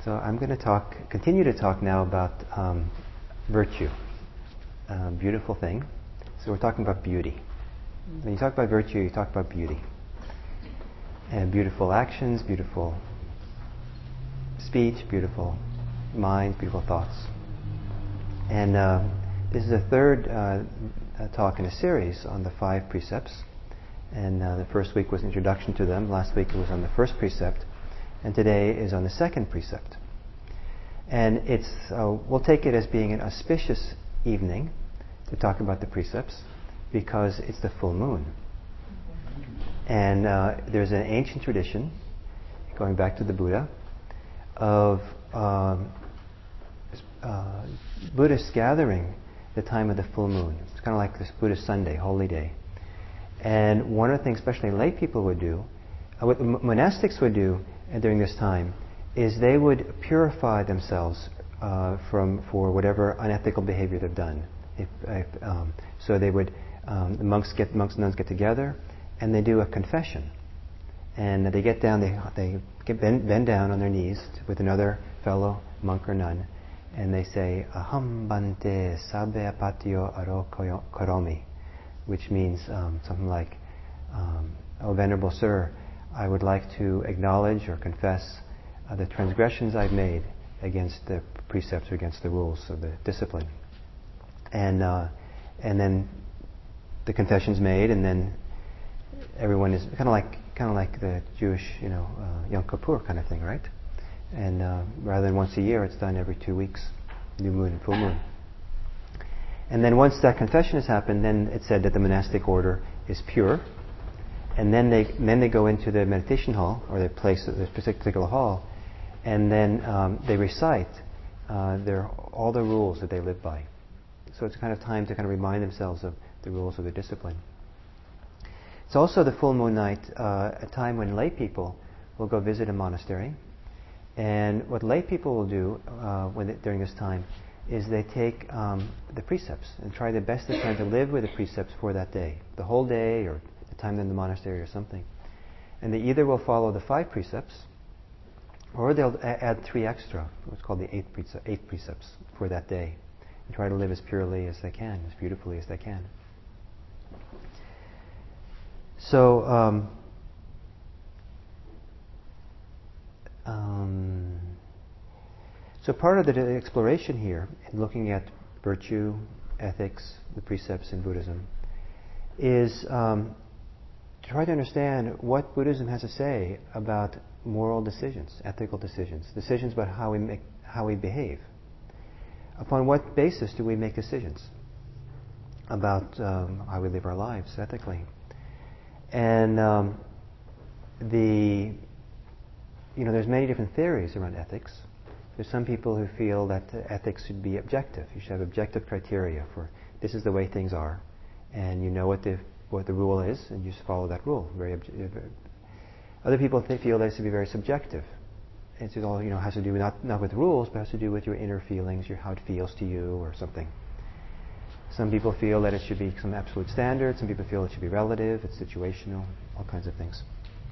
So I'm going to continue to talk now about virtue, beautiful thing. So we're talking about beauty. When you talk about virtue, you talk about beauty. And beautiful actions, beautiful speech, beautiful minds, beautiful thoughts. And this is the third talk in a series on the 5 precepts. And the first week was introduction to them. Last week it was on the first precept. And today is on the second precept. And we'll take it as being an auspicious evening to talk about the precepts because it's the full moon. And there's an ancient tradition, going back to the Buddha, of Buddhists gathering the time of the full moon. It's kind of like this Buddhist Sunday, holy day. And one of the things especially lay people would do, what the monastics would do during this time, is they would purify themselves for whatever unethical behavior they've done. So they would, the monks and nuns get together, and they do a confession. And they get down, they bend down on their knees with another fellow monk or nun, and they say, Aham bante sabbe apatyo aro karomi, which means something like, Oh Venerable Sir, I would like to acknowledge or confess the transgressions I've made against the precepts or against the rules of the discipline. And then the confession's made, and then everyone is kind of like the Jewish, Yom Kippur kind of thing, right? And rather than once a year, it's done every 2 weeks, new moon and full moon. And then once that confession has happened, then it's said that the monastic order is pure. And then they go into the meditation hall, or they place this particular hall, and then they recite all the rules that they live by. So it's kind of time to kind of remind themselves of the rules of their discipline. It's also the full moon night, a time when lay people will go visit a monastery. And what lay people will do during this time is they take the precepts and try the best they can to live with the precepts for that day, the whole day, or the time in the monastery or something. And they either will follow the 5 precepts, or they'll add 3 extra, what's called the 8 precepts for that day, and try to live as purely as they can, as beautifully as they can. So, so part of the exploration here, in looking at virtue, ethics, the precepts in Buddhism, is to try to understand what Buddhism has to say about moral decisions, ethical decisions about how we behave. Upon what basis do we make decisions about how we live our lives ethically? And there's many different theories around ethics. There's some people who feel that ethics should be objective. You should have objective criteria for this is the way things are, and you know what the rule is, and you just follow that rule. Other people feel that it should be very subjective. It's all has to do not with rules, but has to do with your inner feelings, how it feels to you, or something. Some people feel that it should be some absolute standard. Some people feel it should be relative. It's situational. All kinds of things.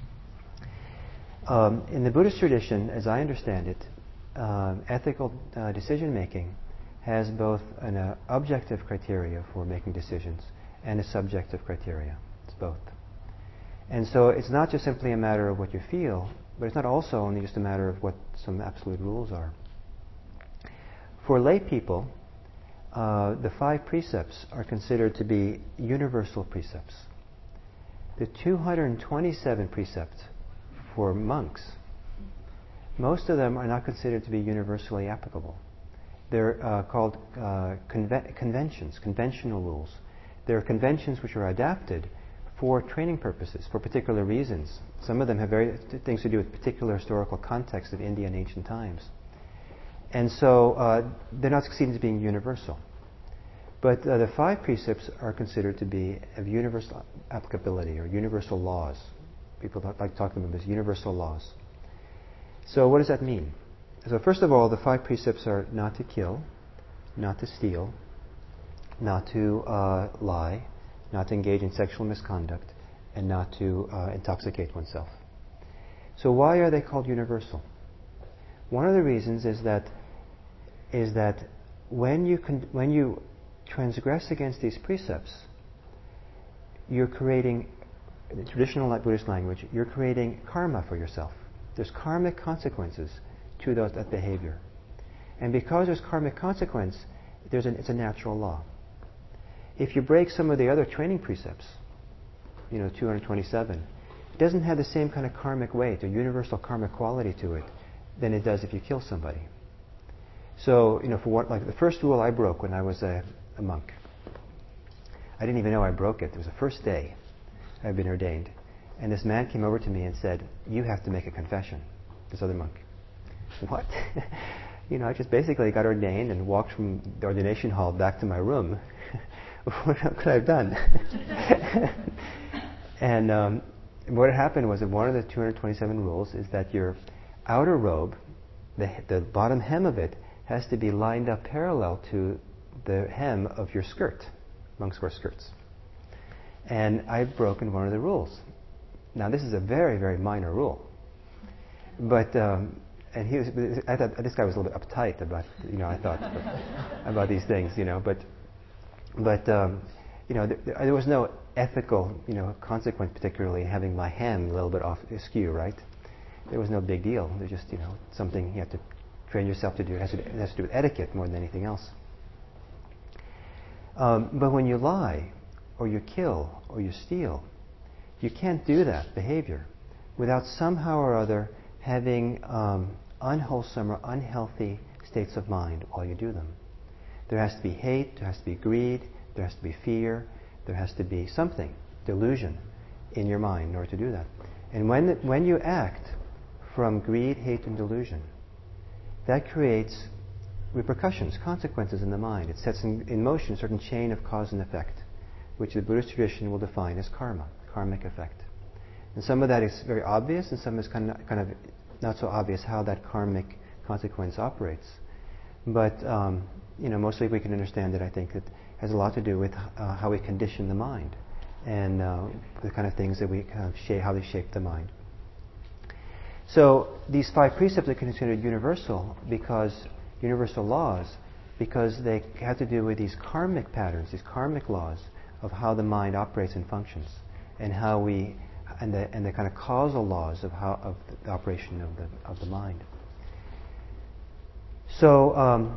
In the Buddhist tradition, as I understand it, ethical decision making has both an objective criteria for making decisions and a subjective criteria. It's both. And so it's not just simply a matter of what you feel, but it's not also only just a matter of what some absolute rules are. For lay people, the 5 precepts are considered to be universal precepts. The 227 precepts for monks, most of them are not considered to be universally applicable. They're called conventions, conventional rules. They're conventions which are adapted for training purposes, for particular reasons. Some of them have things to do with particular historical context of India in ancient times. And so they're not succeeding to being universal. But the 5 precepts are considered to be of universal applicability, or universal laws. People like talking about them as universal laws. So what does that mean? So first of all, the 5 precepts are not to kill, not to steal, not to lie, not to engage in sexual misconduct, and not to intoxicate oneself. So why are they called universal? One of the reasons is that when you transgress against these precepts, you're creating, in traditional Buddhist language, you're creating karma for yourself. There's karmic consequences to that behavior. And because there's karmic consequence, it's a natural law. If you break some of the other training precepts, 227, it doesn't have the same kind of karmic weight or universal karmic quality to it than it does if you kill somebody. So, like the first rule I broke when I was a monk, I didn't even know I broke it. It was the first day I'd been ordained. And this man came over to me and said, "You have to make a confession." This other monk. What? I just basically got ordained and walked from the ordination hall back to my room. What could I have done? And what had happened was that one of the 227 rules is that your outer robe, the bottom hem of it, has to be lined up parallel to the hem of your skirt. Monks wear skirts. And I've broken one of the rules. Now this is a very, very minor rule. But I thought this guy was a little bit uptight about, I thought about these things, But there was no ethical, consequence particularly having my hem a little bit off askew, right? There was no big deal. There's just, something you have to train yourself to do. It has to do with etiquette more than anything else. But when you lie, or you kill, or you steal, you can't do that behavior without somehow or other having unwholesome or unhealthy states of mind while you do them. There has to be hate, there has to be greed, there has to be fear, there has to be something, delusion, in your mind in order to do that. And when you act from greed, hate, and delusion, that creates repercussions, consequences in the mind. It sets in motion a certain chain of cause and effect, which the Buddhist tradition will define as karma, karmic effect. And some of that is very obvious, and some is kind of not so obvious how that karmic consequence operates. But mostly we can understand it. I think it has a lot to do with how we condition the mind, and the kind of things that we kind of shape, how they shape the mind. So these 5 precepts are considered universal laws, because they have to do with these karmic patterns, these karmic laws of how the mind operates and functions, and the kind of causal laws of the operation of the mind. So,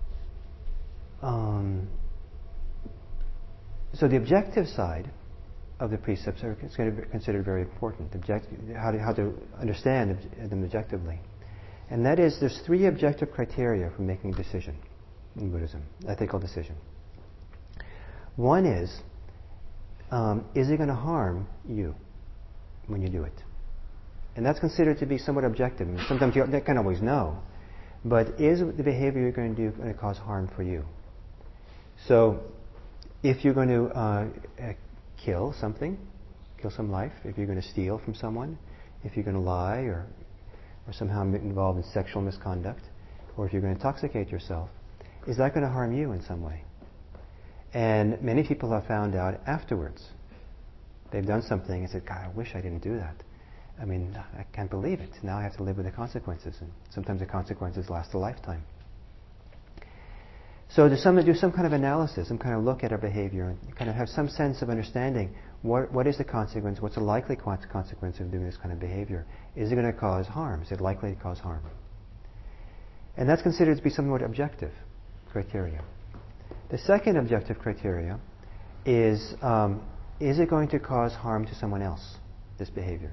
so the objective side of the precepts are considered very important. How to understand them objectively, and that is, there's 3 objective criteria for making a decision in Buddhism, ethical decision. One is it going to harm you when you do it? And that's considered to be somewhat objective. Sometimes you can't always know. But is the behavior you're going to do going to cause harm for you? So, if you're going to kill some life, if you're going to steal from someone, if you're going to lie or somehow get involved in sexual misconduct, or if you're going to intoxicate yourself, is that going to harm you in some way? And many people have found out afterwards. They've done something and said, "God, I wish I didn't do that. I mean, I can't believe it. Now I have to live with the consequences." And sometimes the consequences last a lifetime. So do some kind of analysis, some kind of look at our behavior, and kind of have some sense of understanding what is the consequence, what's the likely consequence of doing this kind of behavior. Is it going to cause harm? Is it likely to cause harm? And that's considered to be somewhat objective criteria. The second objective criteria is it going to cause harm to someone else, this behavior?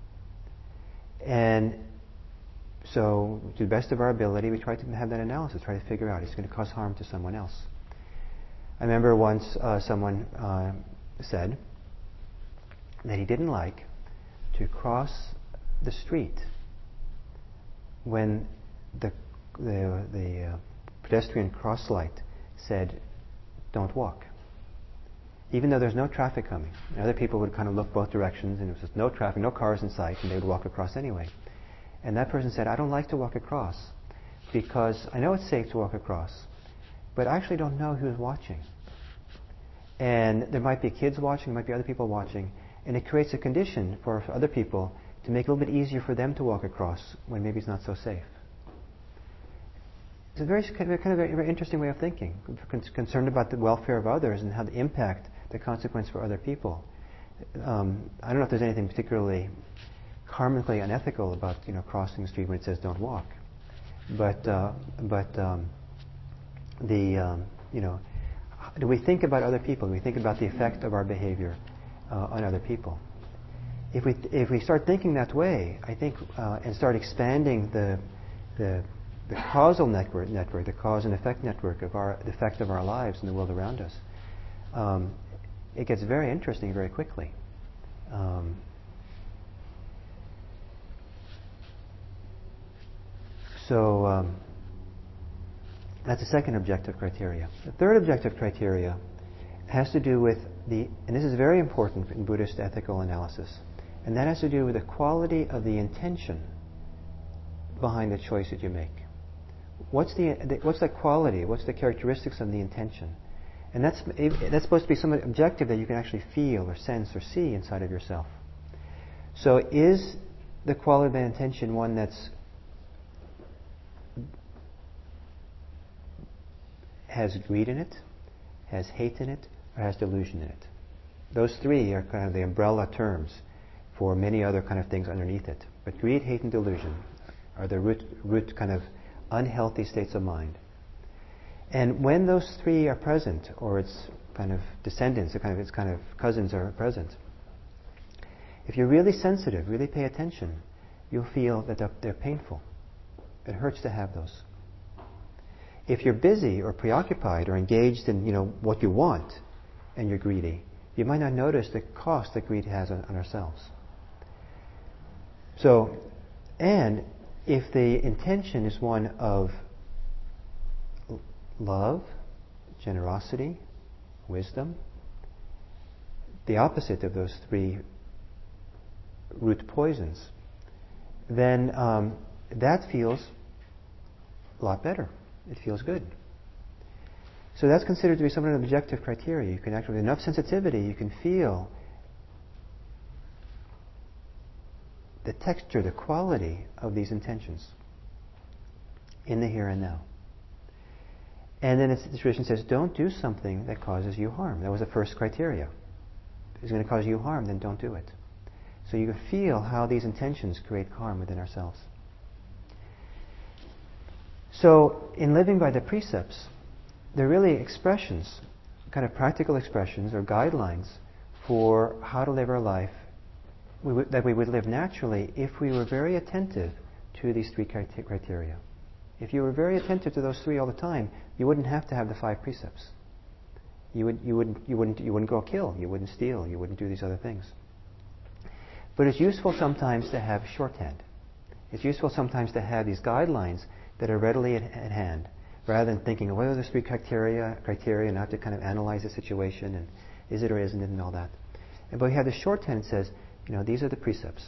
And so, to the best of our ability, we try to have that analysis, try to figure out, is it going to cause harm to someone else? I remember once someone said that he didn't like to cross the street when the pedestrian cross light said, "Don't walk." Even though there's no traffic coming. And other people would kind of look both directions, and there was just no traffic, no cars in sight, and they would walk across anyway. And that person said, "I don't like to walk across because I know it's safe to walk across, but I actually don't know who's watching. And there might be kids watching, there might be other people watching, and it creates a condition for other people to make it a little bit easier for them to walk across when maybe it's not so safe." It's a very interesting way of thinking, concerned about the welfare of others and how the impact, the consequence for other people. I don't know if there's anything particularly karmically unethical about crossing the street when it says don't walk, but do we think about other people? Do we think about the effect of our behavior on other people? If we start thinking that way, I think, and start expanding the causal network, the cause and effect network of the effect of our lives in the world around us, it gets very interesting very quickly. So that's the second objective criteria. The third objective criteria has to do with and this is very important in Buddhist ethical analysis, and that has to do with the quality of the intention behind the choice that you make. What's the quality? What's the characteristics of the intention? And that's supposed to be somewhat objective that you can actually feel or sense or see inside of yourself. So is the quality of the intention one that's has greed in it, has hate in it, or has delusion in it? Those three are kind of the umbrella terms for many other kind of things underneath it. But greed, hate, and delusion are the root kind of unhealthy states of mind. And when those three are present, or its kind of descendants, its kind of cousins are present, if you're really sensitive, really pay attention, you'll feel that they're painful. It hurts to have those. If you're busy or preoccupied or engaged in what you want, and you're greedy, you might not notice the cost that greed has on ourselves. So, and if the intention is one of love, generosity, wisdom, the opposite of those three root poisons, then that feels a lot better. It feels good. So that's considered to be somewhat an objective criteria. You can actually, with enough sensitivity, you can feel the texture, the quality of these intentions in the here and now. And then the tradition says, don't do something that causes you harm. That was the first criteria. If it's going to cause you harm, then don't do it. So you can feel how these intentions create harm within ourselves. So in living by the precepts, they're really expressions, kind of practical expressions or guidelines for how to live our life that we would live naturally if we were very attentive to these three criteria. If you were very attentive to those three all the time, you wouldn't have to have the 5 precepts. You wouldn't go kill, you wouldn't steal, you wouldn't do these other things. But it's useful sometimes to have shorthand. It's useful sometimes to have these guidelines that are readily at hand, rather than thinking, what are the 3 criteria, and have to kind of analyze the situation, and is it or isn't it, and all that. But we have the shorthand that says, these are the precepts.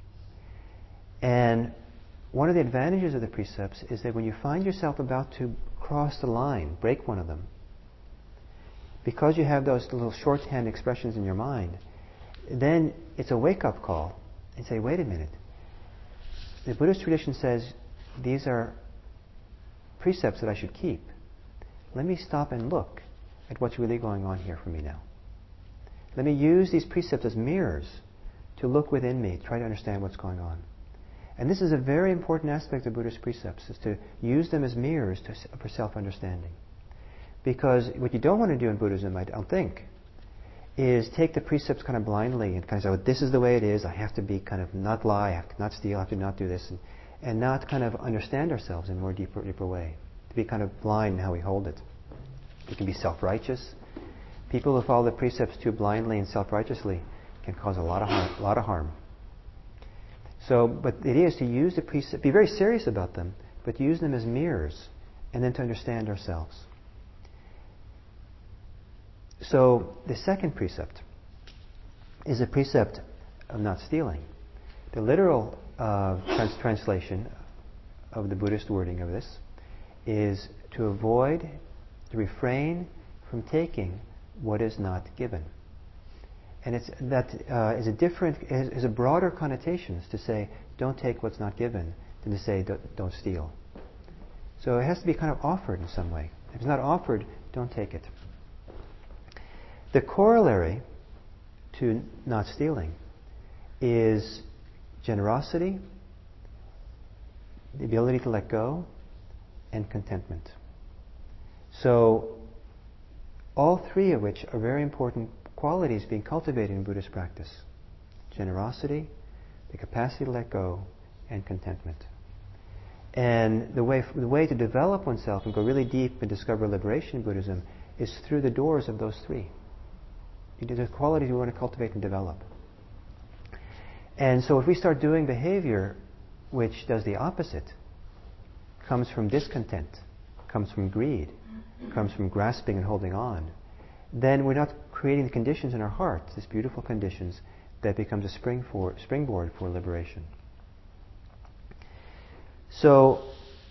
And one of the advantages of the precepts is that when you find yourself about to cross the line, break one of them, because you have those little shorthand expressions in your mind, then it's a wake-up call and say, wait a minute. The Buddhist tradition says these are precepts that I should keep. Let me stop and look at what's really going on here for me now. Let me use these precepts as mirrors to look within me, try to understand what's going on. And this is a very important aspect of Buddhist precepts, is to use them as mirrors for self-understanding. Because what you don't want to do in Buddhism, I don't think, is take the precepts kind of blindly and kind of say, well, this is the way it is, I have to be kind of not lie, I have to not steal, I have to not do this, and not kind of understand ourselves in a more deeper way. To be kind of blind in how we hold it. We can be self-righteous. People who follow the precepts too blindly and self-righteously can cause a lot of harm. So, but it is to use the precepts, be very serious about them, but use them as mirrors, and then to understand ourselves. So, the second precept is a precept of not stealing. The literal translation of the Buddhist wording of this is to avoid, to refrain from taking what is not given. And is a broader connotation to say don't take what's not given than to say don't steal. So it has to be kind of offered in some way. If it's not offered, don't take it. The corollary to not stealing is generosity, the ability to let go, and contentment. So, all three of which are very important qualities being cultivated in Buddhist practice. Generosity, the capacity to let go, and contentment. And the way to develop oneself and go really deep and discover liberation in Buddhism is through the doors of those three. The qualities we want to cultivate and develop. And so if we start doing behavior which does the opposite, comes from discontent, comes from greed, comes from grasping and holding on, then we're not creating the conditions in our heart, these beautiful conditions, that becomes a springboard for liberation. So,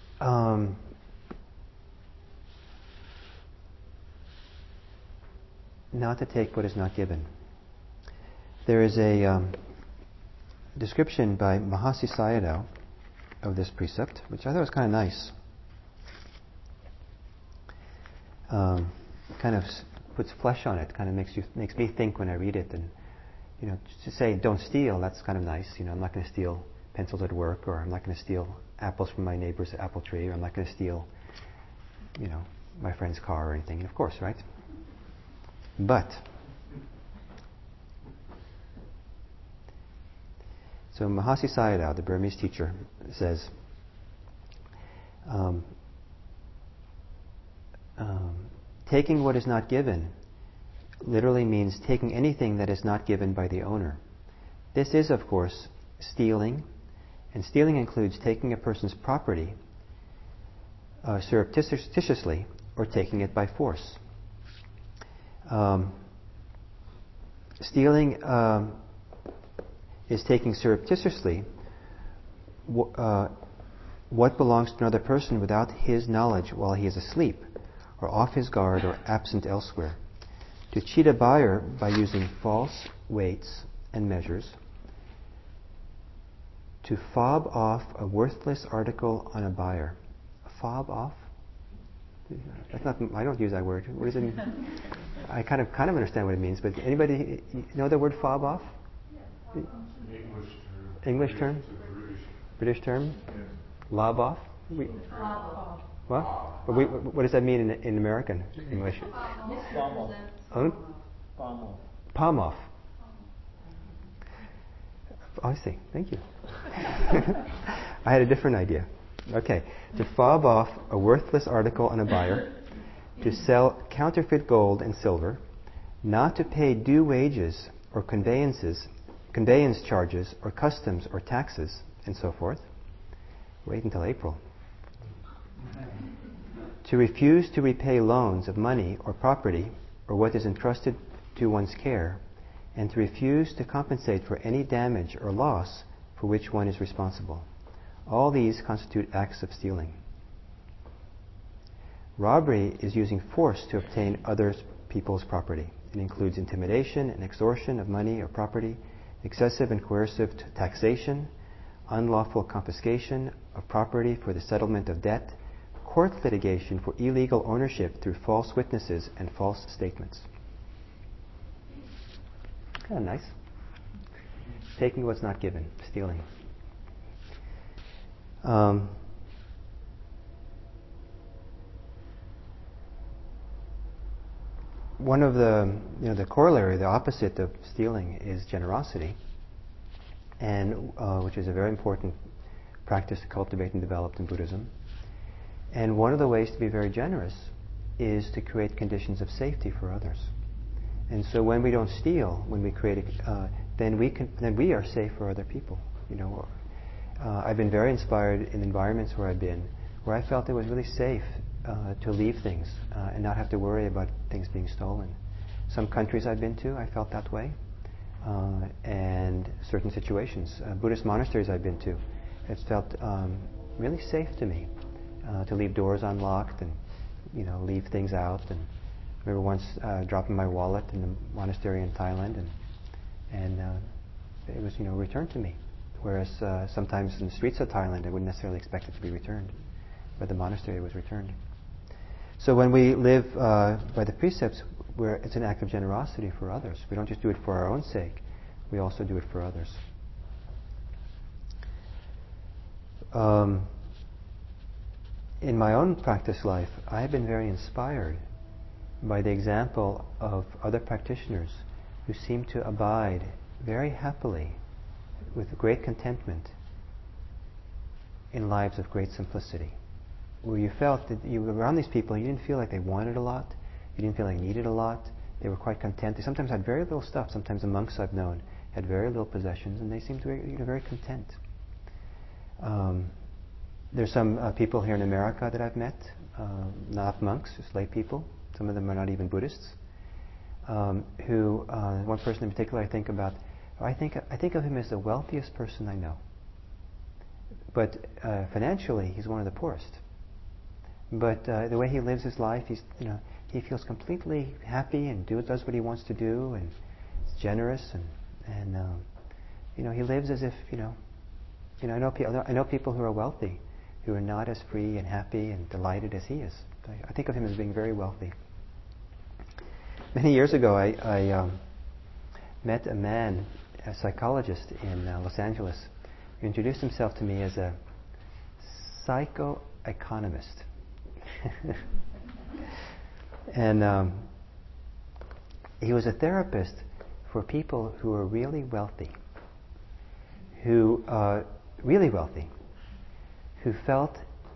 not to take what is not given. There is a description by Mahasi Sayadaw of this precept, which I thought was kind of nice. Kind of puts flesh on it. Kind of makes me think when I read it. And to say don't steal, that's kind of nice. I'm not going to steal pencils at work, or I'm not going to steal apples from my neighbor's apple tree, or I'm not going to steal, my friend's car or anything. And of course, right? But so Mahasi Sayadaw, the Burmese teacher, says, taking what is not given literally means taking anything that is not given by the owner. This is, of course, stealing, and stealing includes taking a person's property surreptitiously or taking it by force. Stealing is taking surreptitiously what belongs to another person without his knowledge while he is asleep, or off his guard, or absent elsewhere. To cheat a buyer by using false weights and measures. To fob off a worthless article on a buyer. Fob off? That's not. I don't use that word. What does it mean? I kind of understand what it means, but anybody know the word fob off? English term? British term? Yes. Lob off? What? What does that mean in American English? Palm off. Palm off. Palm off. Oh, I see. Thank you. I had a different idea. Okay. To fob off a worthless article on a buyer, to sell counterfeit gold and silver, not to pay due wages or conveyance charges or customs or taxes, and so forth. Wait until April. To refuse to repay loans of money or property or what is entrusted to one's care, and to refuse to compensate for any damage or loss for which one is responsible. All these constitute acts of stealing. Robbery is using force to obtain other people's property. It includes intimidation and extortion of money or property, excessive and coercive taxation, unlawful confiscation of property for the settlement of debt, court litigation for illegal ownership through false witnesses and false statements. Kind of nice. Taking what's not given, stealing. One of the corollary, the opposite of stealing, is generosity, and which is a very important practice to cultivate and develop in Buddhism. And one of the ways to be very generous is to create conditions of safety for others. And so when we don't steal, when we create, then we are safe for other people. I've been very inspired in environments where I've been, where I felt it was really safe to leave things and not have to worry about things being stolen. Some countries I've been to, I felt that way, and certain situations. Buddhist monasteries I've been to, it's felt really safe to me to leave doors unlocked and leave things out. And I remember once dropping my wallet in the monastery in Thailand, and it was returned to me. Whereas sometimes in the streets of Thailand, I wouldn't necessarily expect it to be returned. by the monastery was returned. So when we live by the precepts, it's an act of generosity for others. We don't just do it for our own sake, we also do it for others. In my own practice life, I have been very inspired by the example of other practitioners who seem to abide very happily with great contentment in lives of great simplicity, where you felt that you were around these people, you didn't feel like they wanted a lot, you didn't feel like they needed a lot, they were quite content. They sometimes had very little stuff. Sometimes the monks I've known had very little possessions, and they seemed to be very content. There's some people here in America that I've met, not monks, just lay people. Some of them are not even Buddhists. One person in particular I think about, I think of him as the wealthiest person I know. But financially, he's one of the poorest. But the way he lives his life, he feels completely happy and does what he wants to do, and is generous, and he lives as if I know people who are wealthy who are not as free and happy and delighted as he is. I think of him as being very wealthy. Many years ago, I met a man, a psychologist in Los Angeles, who introduced himself to me as a psychoeconomist. And he was a therapist for people who were really wealthy, who felt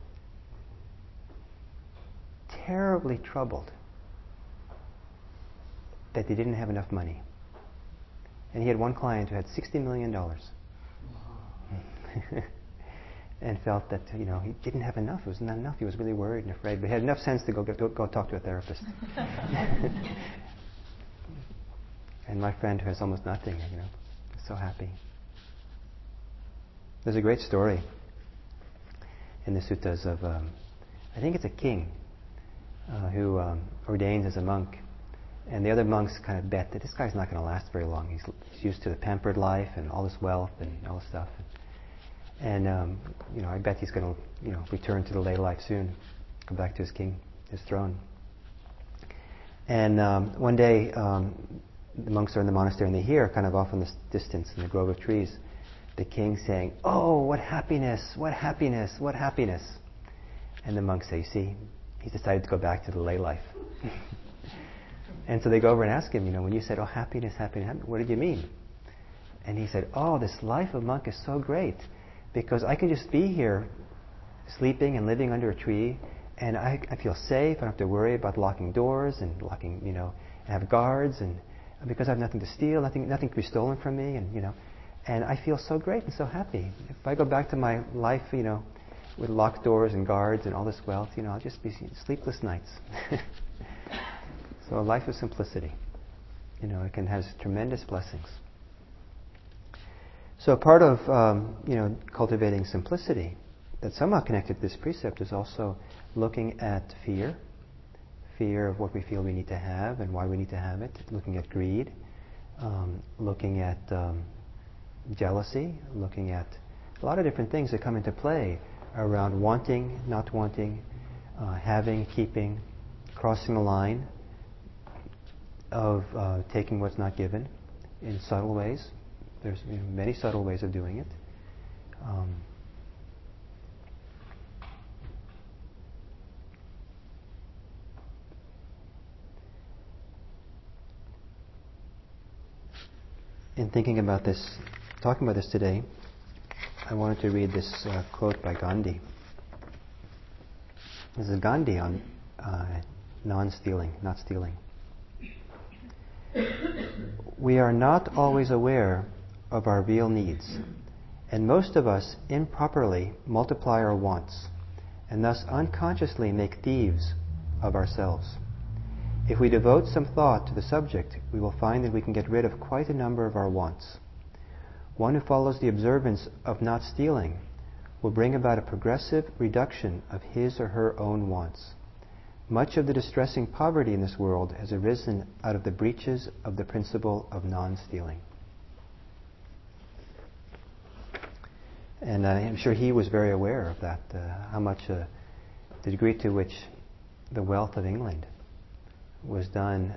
terribly troubled that they didn't have enough money. And he had one client who had $60 million and felt that he didn't have enough. It was not enough. He was really worried and afraid, but he had enough sense to go talk to a therapist. And my friend who has almost nothing, is so happy. There's a great story in the suttas of, I think it's a king who ordains as a monk. And the other monks kind of bet that this guy's not going to last very long. He's used to the pampered life and all this wealth and all this stuff. And I bet he's going to return to the lay life soon, come back to his throne. And one day, the monks are in the monastery and they hear, kind of off in the distance in the grove of trees, the king saying, "Oh, what happiness! What happiness! What happiness!" And the monks say, "You see, he's decided to go back to the lay life." And so they go over and ask him, when you said, "Oh, happiness, happiness, what did you mean?" And he said, "Oh, this life of monk is so great because I can just be here sleeping and living under a tree and I feel safe. I don't have to worry about locking doors and locking, and have guards, and because I have nothing to steal, nothing can be stolen from me, and I feel so great and so happy. If I go back to my life, with locked doors and guards and all this wealth, I'll just be sleepless nights." So a life of simplicity, it has tremendous blessings. So part of cultivating simplicity that's somehow connected to this precept is also looking at fear of what we feel we need to have and why we need to have it, looking at greed, looking at jealousy, looking at a lot of different things that come into play around wanting, not wanting, having, keeping, crossing the line of taking what's not given in subtle ways. There's many subtle ways of doing it. In thinking about this, talking about this today, I wanted to read this quote by Gandhi. This is Gandhi on non-stealing, not stealing. "We are not always aware of our real needs, and most of us improperly multiply our wants, and thus unconsciously make thieves of ourselves. If we devote some thought to the subject, we will find that we can get rid of quite a number of our wants. One who follows the observance of not stealing will bring about a progressive reduction of his or her own wants. Much of the distressing poverty in this world has arisen out of the breaches of the principle of non-stealing." And I'm sure he was very aware of that, how much the degree to which the wealth of England was done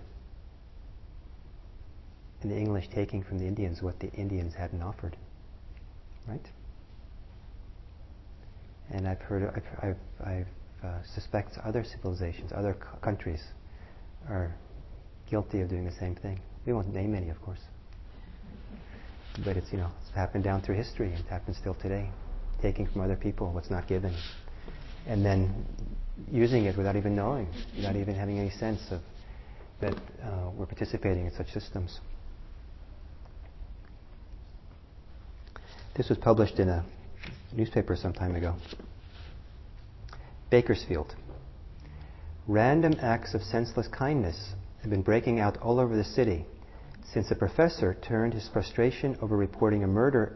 in the English taking from the Indians what the Indians hadn't offered. Right? And I've heard, I've suspect other civilizations, other countries are guilty of doing the same thing. We won't name any, of course. But it's, it's happened down through history. It happens still today. Taking from other people what's not given. And then using it without even knowing, without even having any sense of that we're participating in such systems. This was published in a newspaper some time ago. Bakersfield. Random acts of senseless kindness have been breaking out all over the city since a professor turned his frustration over reporting of murder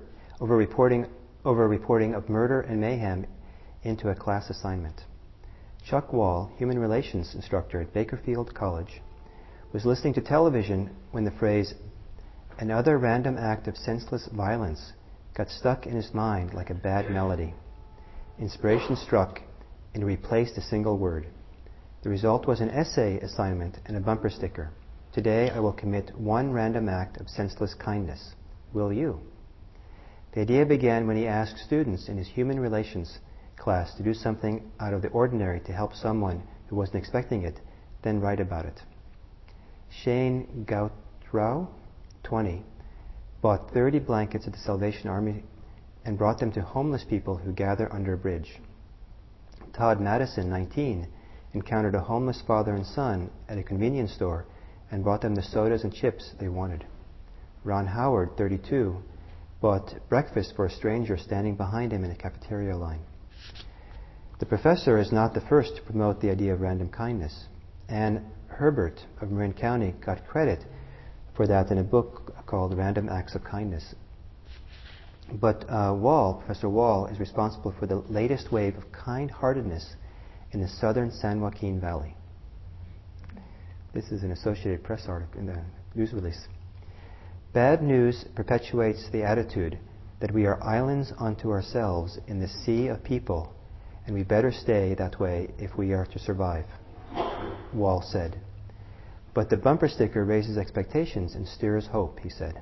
and mayhem into a class assignment. Chuck Wall, human relations instructor at Bakersfield College, was listening to television when the phrase, "another random act of senseless violence," got stuck in his mind like a bad melody. Inspiration struck, and he replaced a single word. The result was an essay assignment and a bumper sticker. "Today I will commit one random act of senseless kindness. Will you?" The idea began when he asked students in his human relations class to do something out of the ordinary to help someone who wasn't expecting it, then write about it. Shane Gautrau, 20, bought 30 blankets at the Salvation Army and brought them to homeless people who gather under a bridge. Todd Madison, 19, encountered a homeless father and son at a convenience store and brought them the sodas and chips they wanted. Ron Howard, 32, bought breakfast for a stranger standing behind him in a cafeteria line. The professor is not the first to promote the idea of random kindness. Ann Herbert of Marin County got credit for that in a book called Random Acts of Kindness. But Professor Wall, is responsible for the latest wave of kind-heartedness in the southern San Joaquin Valley. This is an Associated Press article in the news release. Bad news perpetuates the attitude that we are islands unto ourselves in the sea of people, and we better stay that way if we are to survive, Wall said. But the bumper sticker raises expectations and stirs hope, he said.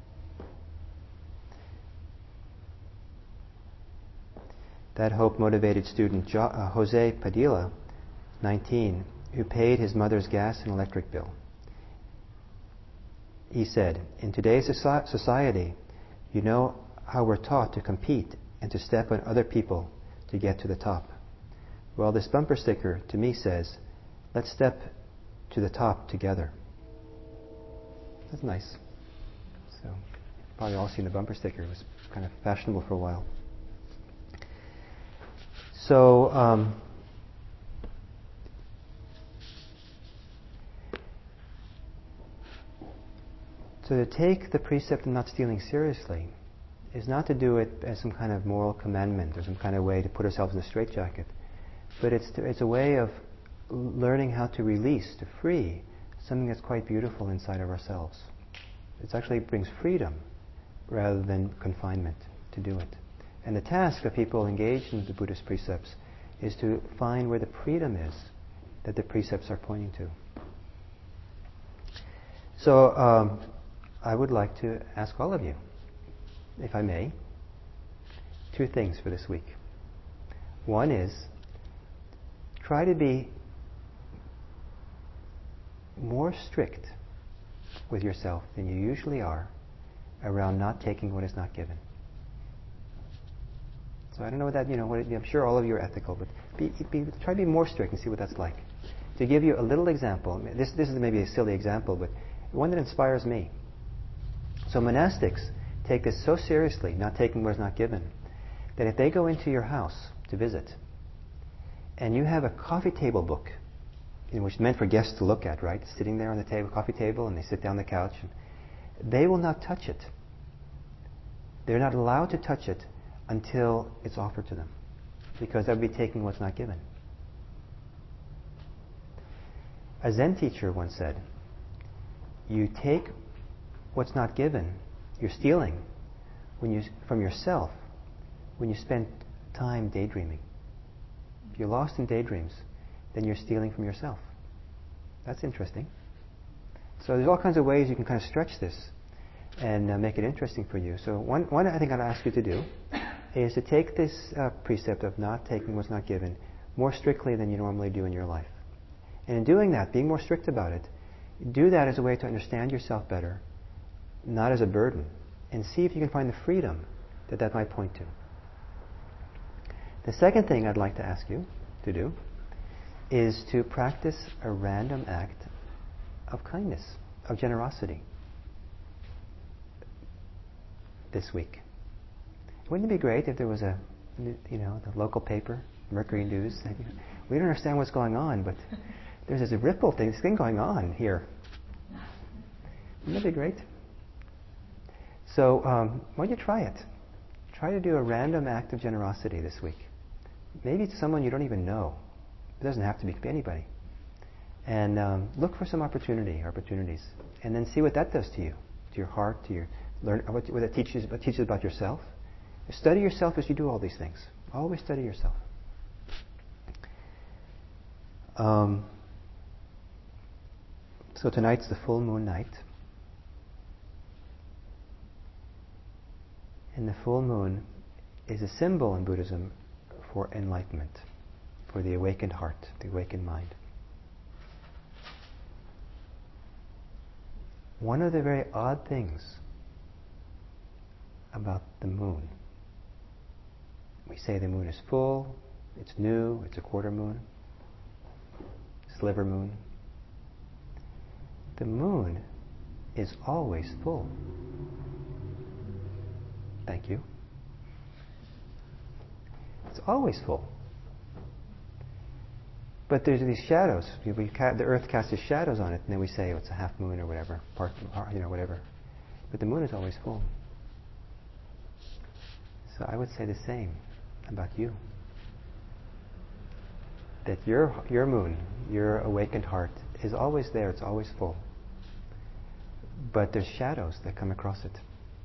That hope motivated student Jose Padilla, 19, who paid his mother's gas and electric bill. He said, "In today's society, you know how we're taught to compete and to step on other people to get to the top. Well, this bumper sticker to me says, let's step to the top together." That's nice. So, probably all seen the bumper sticker. It was kind of fashionable for a while. So, so to take the precept of not stealing seriously is not to do it as some kind of moral commandment or some kind of way to put ourselves in a straitjacket, but it's a way of learning how to release, to free something that's quite beautiful inside of ourselves. It actually brings freedom rather than confinement to do it. And the task of people engaged in the Buddhist precepts is to find where the freedom is that the precepts are pointing to. So I would like to ask all of you, if I may, 2 things for this week. One is, try to be more strict with yourself than you usually are around not taking what is not given. So I don't know what that, I'm sure all of you are ethical, but try to be more strict and see what that's like. To give you a little example, this is maybe a silly example, but one that inspires me. So monastics take this so seriously, not taking what is not given, that if they go into your house to visit, and you have a coffee table book, which is meant for guests to look at, right? Sitting there on the coffee table, and they sit down on the couch, and they will not touch it. They're not allowed to touch it until it's offered to them, because that would be taking what's not given. A Zen teacher once said, you take what's not given, you're stealing from yourself when you spend time daydreaming. If you're lost in daydreams, then you're stealing from yourself. That's interesting. So there's all kinds of ways you can kind of stretch this and make it interesting for you. So one I think I'd ask you to do is to take this precept of not taking what's not given more strictly than you normally do in your life. And in doing that, being more strict about it, do that as a way to understand yourself better, not as a burden, and see if you can find the freedom that might point to. The second thing I'd like to ask you to do is to practice a random act of kindness, of generosity this week. Wouldn't it be great if there was the local paper, Mercury News? We don't understand what's going on, but there's this ripple thing, this thing going on here. Wouldn't that be great? So why don't you try it? Try to do a random act of generosity this week. Maybe to someone you don't even know. It doesn't have to be anybody. And look for some opportunities, and then see what that does to you, to your heart, to your what it teaches about yourself. Study yourself as you do all these things. Always study yourself. So tonight's the full moon night. And the full moon is a symbol in Buddhism for enlightenment, for the awakened heart, the awakened mind. One of the very odd things about the moon, we say the moon is full, it's new, it's a quarter moon, sliver moon. The moon is always full. Thank you. It's always full. But there's these shadows. The Earth casts its shadows on it, and then we say, it's a half moon or whatever, whatever. But the moon is always full. So I would say the same about you. That your moon, your awakened heart, is always there. It's always full. But there's shadows that come across it.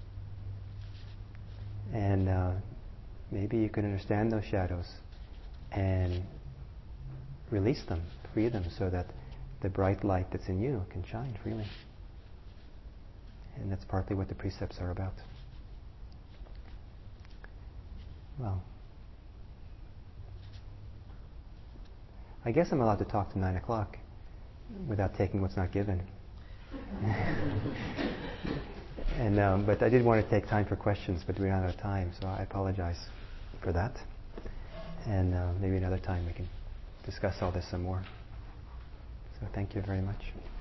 And maybe you can understand those shadows and release them, free them, so that the bright light that's in you can shine freely. And that's partly what the precepts are about. Well, I guess I'm allowed to talk to 9 o'clock without taking what's not given. And but I did want to take time for questions, but we ran out of time, so I apologize for that. And maybe another time we can discuss all this some more. So thank you very much.